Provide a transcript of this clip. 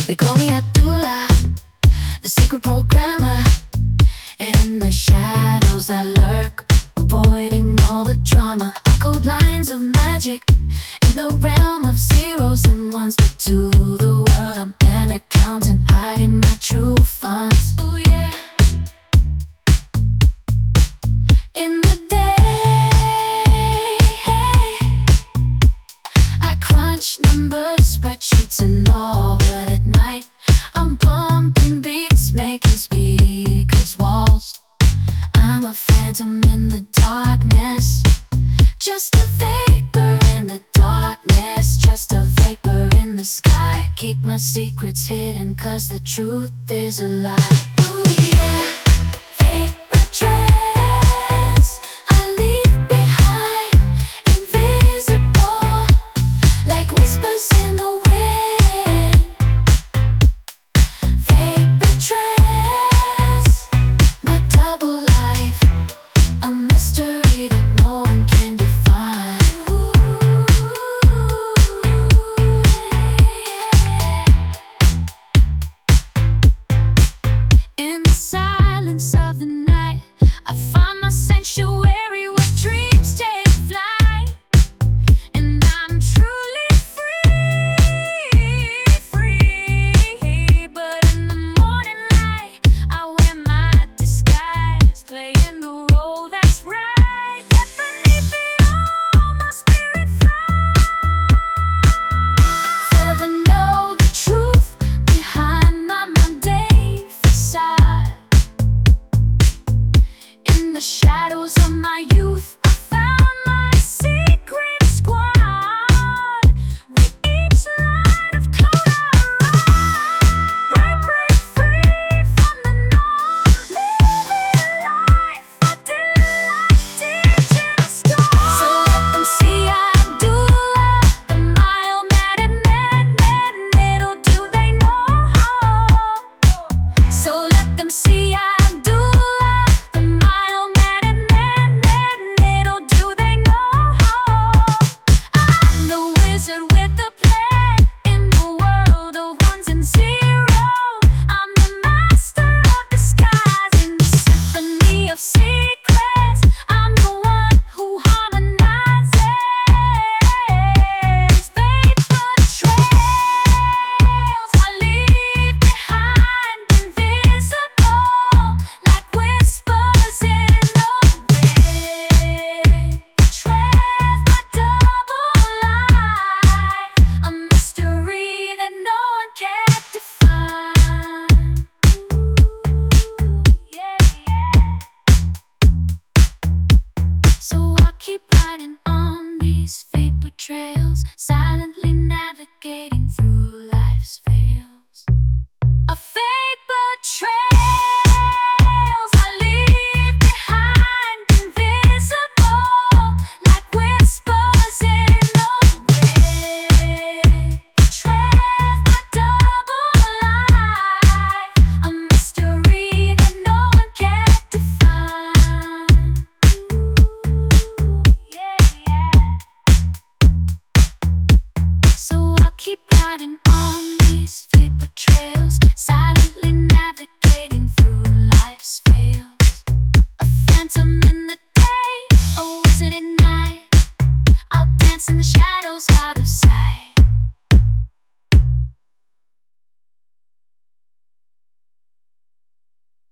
They call me Abdullah, the secret programmer. In the shadows I lurk, avoiding all the drama. I code lines of magic in the realm of zeros and ones. But to the world I'm an accountant, hiding my true funds. Oh yeah. In the day, I crunch numbers, spreadsheets and all. But at night I'm pumping beats, making speakers walls. I'm a phantom in the darkness, just a vapor in the darkness, just a vapor in the sky. Keep my secrets hidden, 'cause the truth is a lie. Oh yeah, vapor trails I leave behind, invisible, like whispers in the wind. Vapor trails, my double life, a mystery that no one can define. In the silence of the night, I find my sanctuary where dreams take flight. And I'm truly free, free. But in the morning light, I wear my disguise, playing the role that's right. Yet beneath it all, my spirit flies. Never know the truth behind my mundane facade. In the shadows of my youth, I found my secret squad. With each line of code I write, break free from the norm, living life I did like digital storm. So let them see Abdullah, the mild-mannered man, little do they know. So let them see Abdullah, the mild-mannered man, little do they know. I'm the wizard with the plan in the world of ones and zeros. I'm the master of disguise in the symphony of secrets. I'm the one who harmonizes. Vapor trails I leave behind, invisible, like whispers in the wind. Trails my double life, a mystery that no one can define. Yeah, yeah. So I keep riding on these vapor trails, silently navigating through life's veils. A vapor trails I leave behind, invisible, like whispers in the wind. Trails my double life, a mystery that no one can define. Yeah, yeah. So I'll keep riding on these vapor trails,